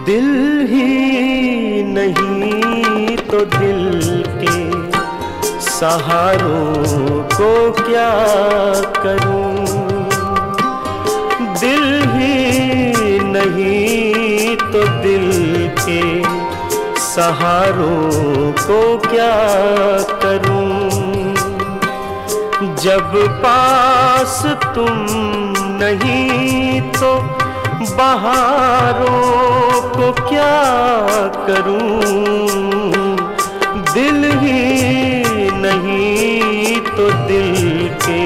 दिल ही नहीं तो दिल के सहारों को क्या करूं। दिल ही नहीं तो दिल के सहारों को क्या करूं। जब पास तुम नहीं तो बहारों को क्या करूं। दिल ही नहीं तो दिल के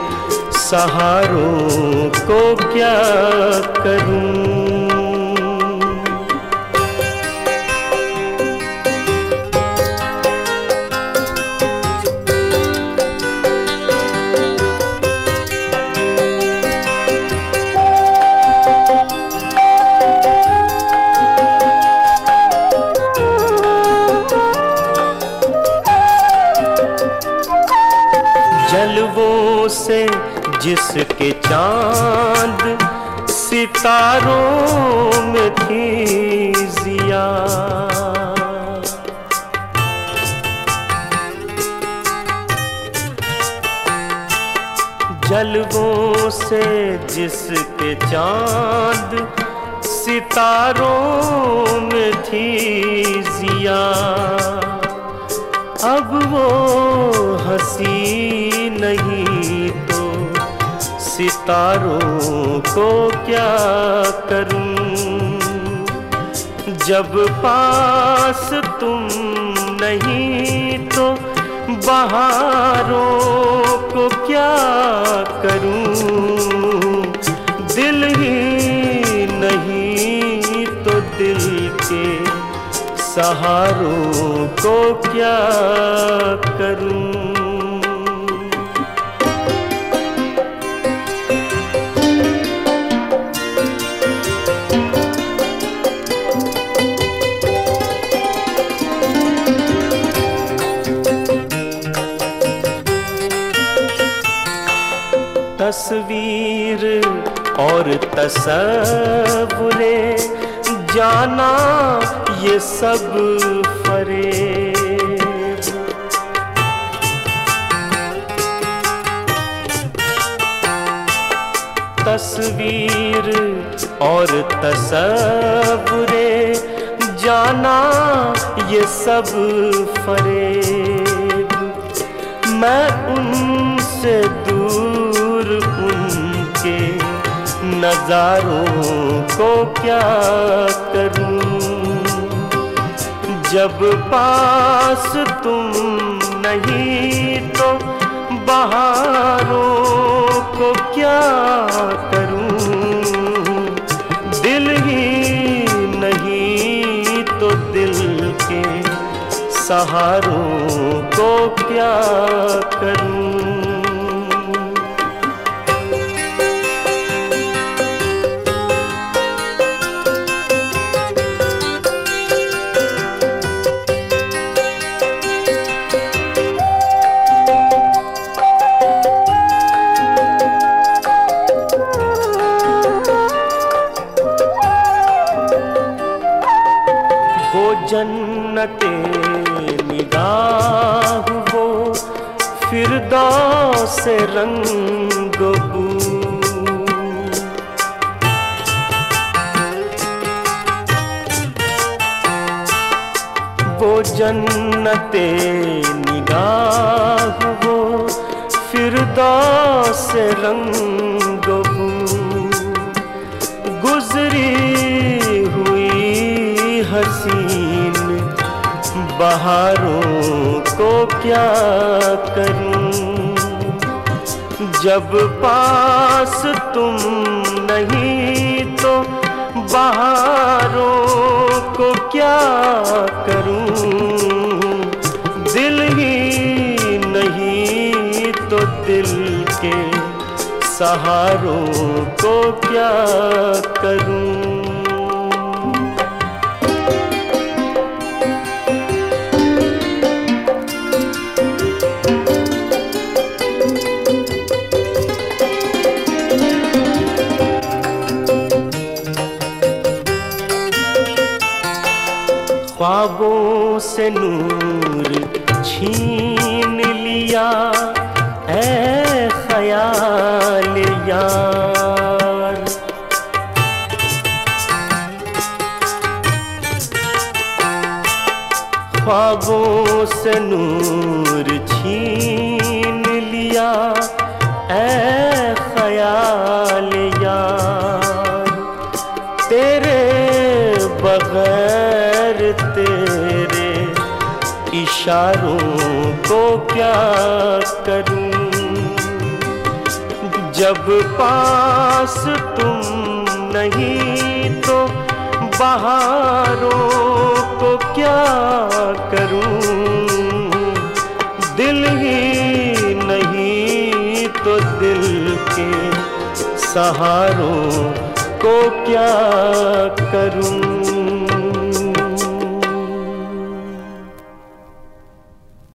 सहारों को क्या करूं। जलवों से जिसके चांद सितारों में थी जिया। जलवों से जिसके चांद सितारों में थी जिया। अब वो हंसी नहीं तो सितारों को क्या करूं। जब पास तुम नहीं तो बहारों को क्या करूं। दिल ही नहीं तो दिल के सहारों को क्या करूं। तस्वीर और तसव्वुरे जाना ये सब फरेब। तस्वीर और तसव्वुरे जाना ये सब फरेब। मैं उनसे दूर उनके नजारों को क्या करूं। जब पास तुम नहीं तो बहारों को क्या करूं। दिल ही नहीं तो दिल के सहारों को क्या करूं। जन्नते निगाह वो फिरदौस से रंग बू। वो जन्नते निगाह वो फिरदौस से रंग बू। गुजरी हुई हसीन बहारों को क्या करूं। जब पास तुम नहीं तो बहारों को क्या करूं। दिल ही नहीं तो दिल के सहारों को क्या करूं। ख्वाबों से नूर छीन लिया ऐ ख्याल यार। ख्वाबों से नूर छीन लिया ऐ ख्याल यार। तेरे बगैर तेरे इशारों को क्या करूं, जब पास तुम नहीं तो बहारों को क्या करूं। दिल ही नहीं तो दिल के सहारों को क्या करूं।